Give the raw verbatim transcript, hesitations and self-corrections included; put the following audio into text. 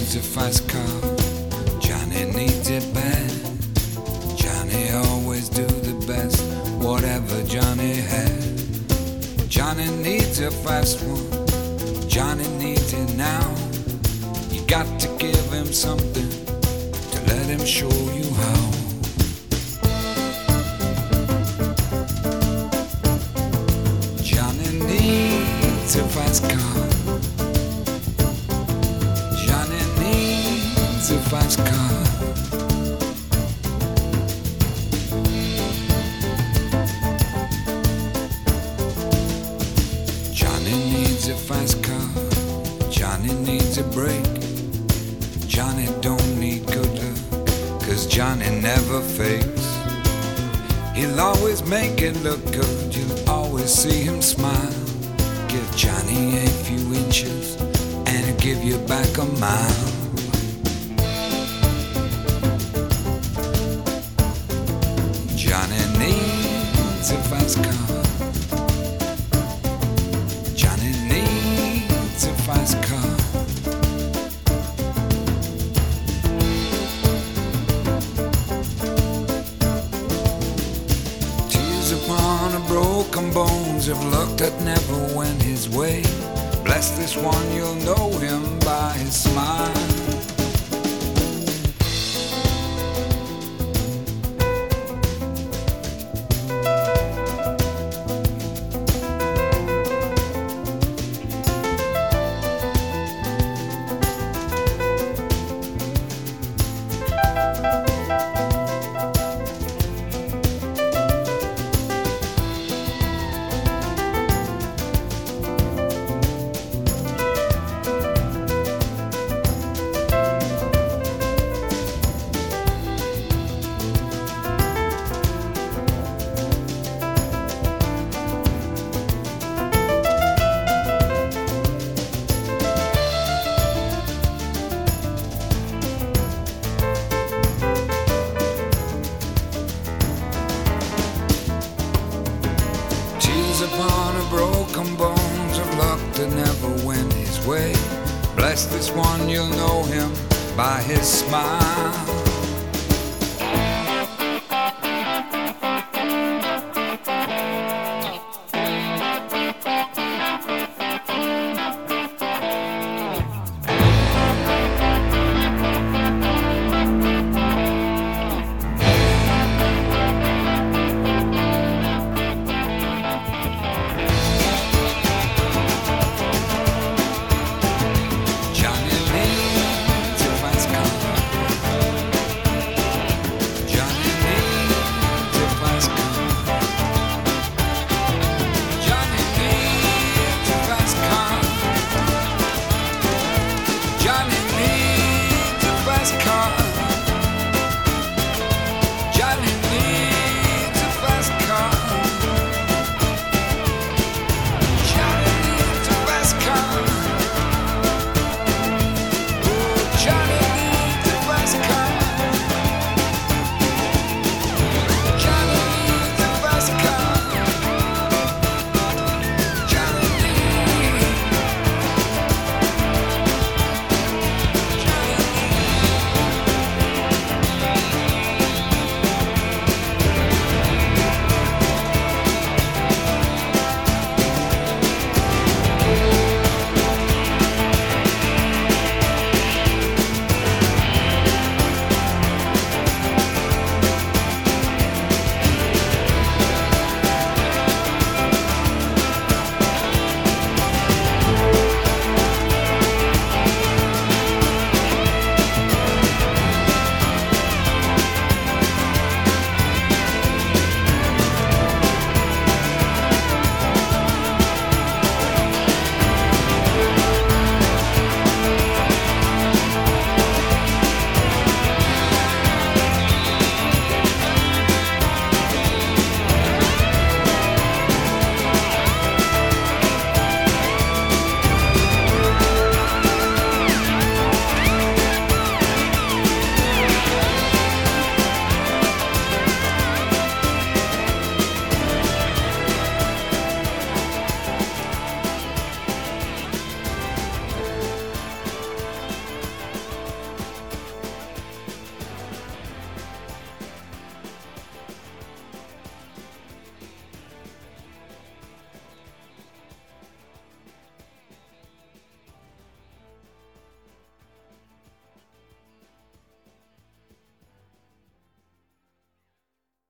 needs a fast car. Johnny needs it bad. Johnny always do the best, whatever Johnny had. Johnny needs a fast one. Johnny needs it now. You got to give him something to let him show you how. Johnny needs a fast car. Johnny needs a fast car. Johnny needs a fast car. Johnny needs a break. Johnny don't need good luck, 'cause Johnny never fakes. He'll always make it look good. You'll always see him smile. Give Johnny a few inches and he'll give you back a mile. Johnny needs a fast car. Johnny needs a fast car. Tears upon a broken bones of luck that never went his way. Bless this one, you'll know him by his smile. Upon a broken bones of luck that never went his way. Bless this one, you'll know him by his smile. Johnny needs a fast car.